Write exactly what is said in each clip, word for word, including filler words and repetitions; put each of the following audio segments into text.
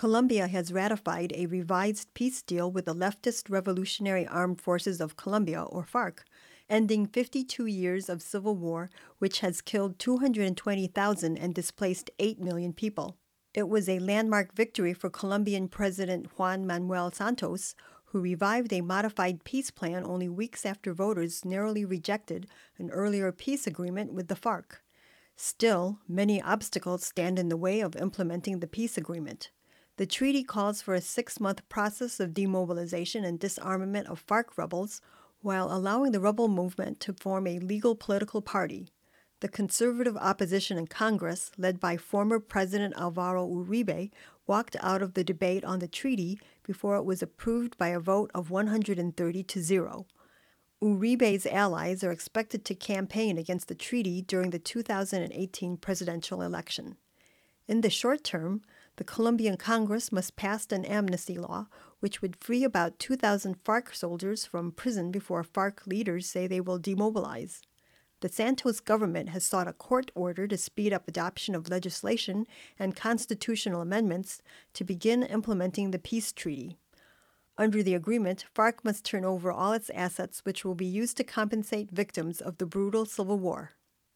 Colombia has ratified a revised peace deal with the Leftist Revolutionary Armed Forces of Colombia, or FARC, ending fifty-two years of civil war, which has killed two hundred twenty thousand and displaced eight million people. It was a landmark victory for Colombian President Juan Manuel Santos, who revived a modified peace plan only weeks after voters narrowly rejected an earlier peace agreement with the FARC. Still, many obstacles stand in the way of implementing the peace agreement. The treaty calls for a six-month process of demobilization and disarmament of FARC rebels, while allowing the rebel movement to form a legal political party. The conservative opposition in Congress, led by former President Alvaro Uribe, walked out of the debate on the treaty before it was approved by a vote of one hundred thirty to zero. Uribe's allies are expected to campaign against the treaty during the two thousand eighteen presidential election. In the short term, the Colombian Congress must pass an amnesty law, which would free about two thousand FARC soldiers from prison before FARC leaders say they will demobilize. The Santos government has sought a court order to speed up adoption of legislation and constitutional amendments to begin implementing the peace treaty. Under the agreement, FARC must turn over all its assets, which will be used to compensate victims of the brutal civil war.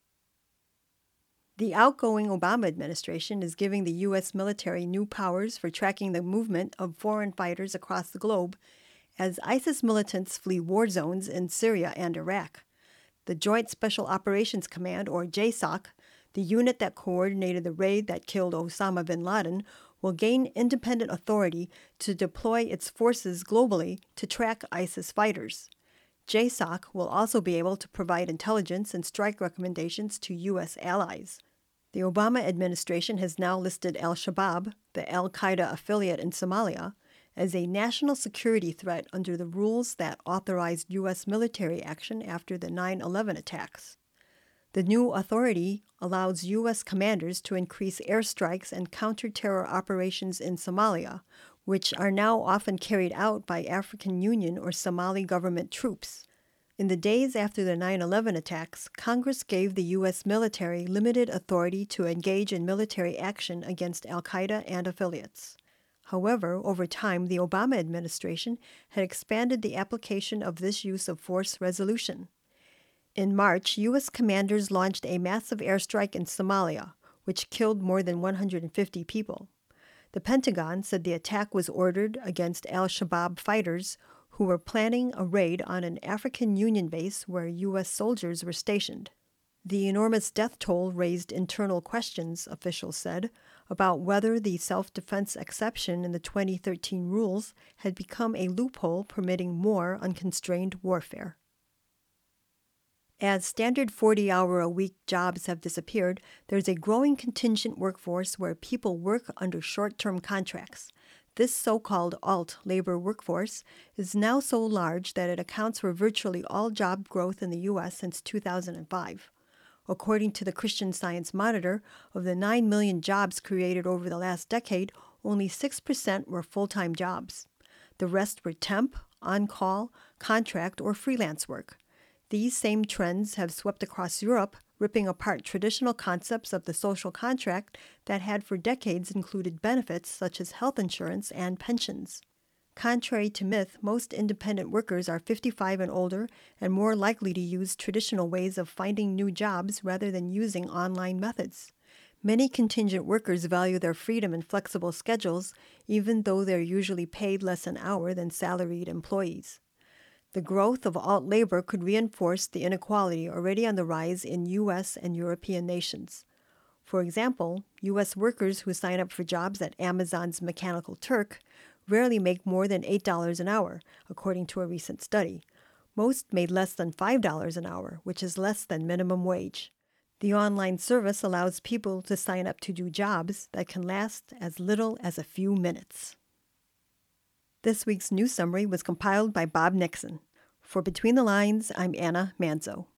The outgoing Obama administration is giving the U S military new powers for tracking the movement of foreign fighters across the globe as ISIS militants flee war zones in Syria and Iraq. The Joint Special Operations Command, or J SOC, the unit that coordinated the raid that killed Osama bin Laden, will gain independent authority to deploy its forces globally to track ISIS fighters. J SOC will also be able to provide intelligence and strike recommendations to U S allies. The Obama administration has now listed al-Shabaab, the al-Qaeda affiliate in Somalia, as a national security threat under the rules that authorized U S military action after the nine eleven attacks. The new authority allows U S commanders to increase airstrikes and counter-terror operations in Somalia, which are now often carried out by African Union or Somali government troops. In the days after the nine eleven attacks, Congress gave the U S military limited authority to engage in military action against al-Qaeda and affiliates. However, over time, the Obama administration had expanded the application of this use of force resolution. In March, U S commanders launched a massive airstrike in Somalia, which killed more than one hundred fifty people. The Pentagon said the attack was ordered against al-Shabaab fighters who were planning a raid on an African Union base where U S soldiers were stationed. The enormous death toll raised internal questions, officials said, about whether the self-defense exception in the twenty thirteen rules had become a loophole permitting more unconstrained warfare. As standard forty-hour-a-week jobs have disappeared, there's a growing contingent workforce where people work under short-term contracts. This so-called alt labor workforce is now so large that it accounts for virtually all job growth in the U S since two thousand five. According to the Christian Science Monitor, of the nine million jobs created over the last decade, only six percent were full-time jobs. The rest were temp, on-call, contract, or freelance work. These same trends have swept across Europe, ripping apart traditional concepts of the social contract that had for decades included benefits such as health insurance and pensions. Contrary to myth, most independent workers are fifty-five and older and more likely to use traditional ways of finding new jobs rather than using online methods. Many contingent workers value their freedom and flexible schedules, even though they're usually paid less an hour than salaried employees. The growth of alt labor could reinforce the inequality already on the rise in U S and European nations. For example, U S workers who sign up for jobs at Amazon's Mechanical Turk rarely make more than eight dollars an hour, according to a recent study. Most made less than five dollars an hour, which is less than minimum wage. The online service allows people to sign up to do jobs that can last as little as a few minutes. This week's news summary was compiled by Bob Nixon. For Between the Lines, I'm Anna Manzo.